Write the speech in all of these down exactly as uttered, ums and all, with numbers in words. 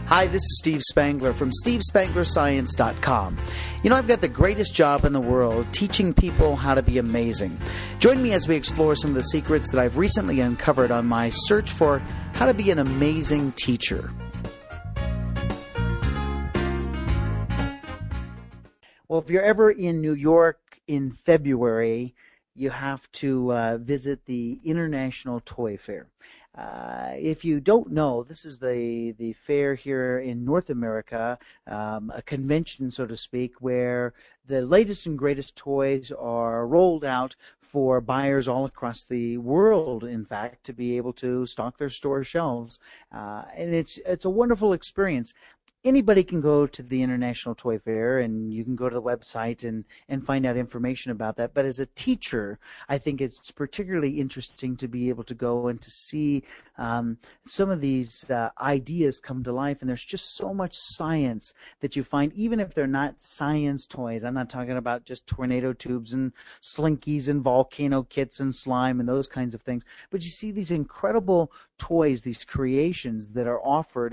Hi, this is Steve Spangler from steve spangler science dot com. You know, I've got the greatest job in the world, teaching people how to be amazing. Join me as we explore some of the secrets that I've recently uncovered on my search for how to be an amazing teacher. Well, if you're ever in New York in February, you have to uh, visit the International Toy Fair. Uh, if you don't know, this is the, the fair here in North America, um, a convention, so to speak, where the latest and greatest toys are rolled out for buyers all across the world, in fact, to be able to stock their store shelves. Uh, and it's it's a wonderful experience. Anybody can go to the International Toy Fair, and you can go to the website and, and find out information about that. But as a teacher, I think it's particularly interesting to be able to go and to see um, some of these uh, ideas come to life. And there's just so much science that you find, even if they're not science toys. I'm not talking about just tornado tubes and slinkies and volcano kits and slime and those kinds of things. But you see these incredible toys, these creations that are offered,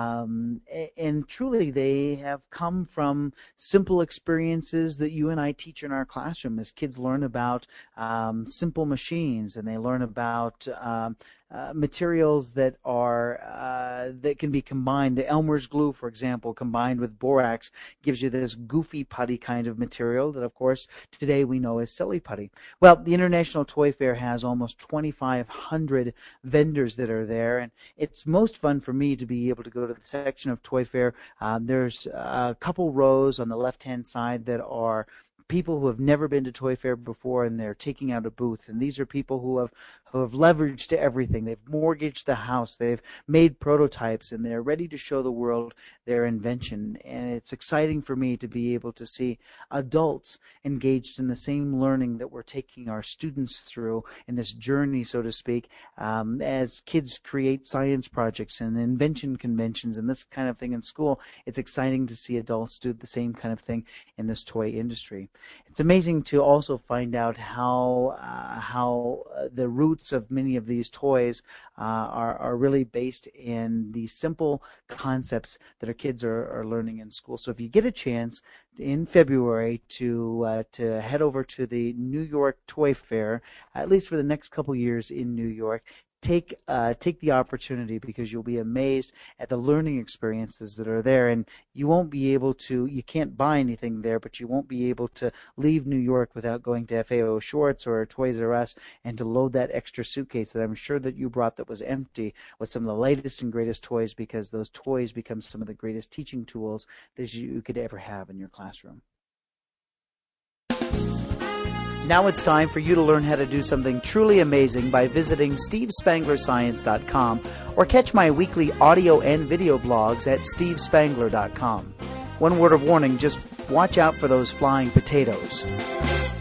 um, and truly they have come from simple experiences that you and I teach in our classroom as kids learn about um, simple machines, and they learn about um, Uh, materials that are uh, that can be combined. Elmer's glue, for example, combined with borax gives you this goofy putty kind of material that, of course, today we know as silly putty. Well, the International Toy Fair has almost twenty-five hundred vendors that are there, and it's most fun for me to be able to go to the section of Toy Fair. Um, there's a couple rows on the left-hand side that are people who have never been to Toy Fair before, and they're taking out a booth. And these are people who have who have leveraged everything. They've mortgaged the house. They've made prototypes, and they're ready to show the world their invention. And it's exciting for me to be able to see adults engaged in the same learning that we're taking our students through in this journey, so to speak, um, as kids create science projects and invention conventions and this kind of thing in school. It's exciting to see adults do the same kind of thing in this toy industry. It's amazing to also find out how uh, how uh, the roots of many of these toys uh, are, are really based in the simple concepts that our kids are, are learning in school. So if you get a chance in February to uh, to head over to the New York Toy Fair, at least for the next couple years in New York, Take uh, take the opportunity, because you'll be amazed at the learning experiences that are there. And you won't be able to, you can't buy anything there, but you won't be able to leave New York without going to F A O Schwarz or Toys R Us and to load that extra suitcase that I'm sure that you brought that was empty with some of the latest and greatest toys, because those toys become some of the greatest teaching tools that you could ever have in your classroom. Now it's time for you to learn how to do something truly amazing by visiting steve spangler science dot com or catch my weekly audio and video blogs at steve spangler dot com. One word of warning, just watch out for those flying potatoes.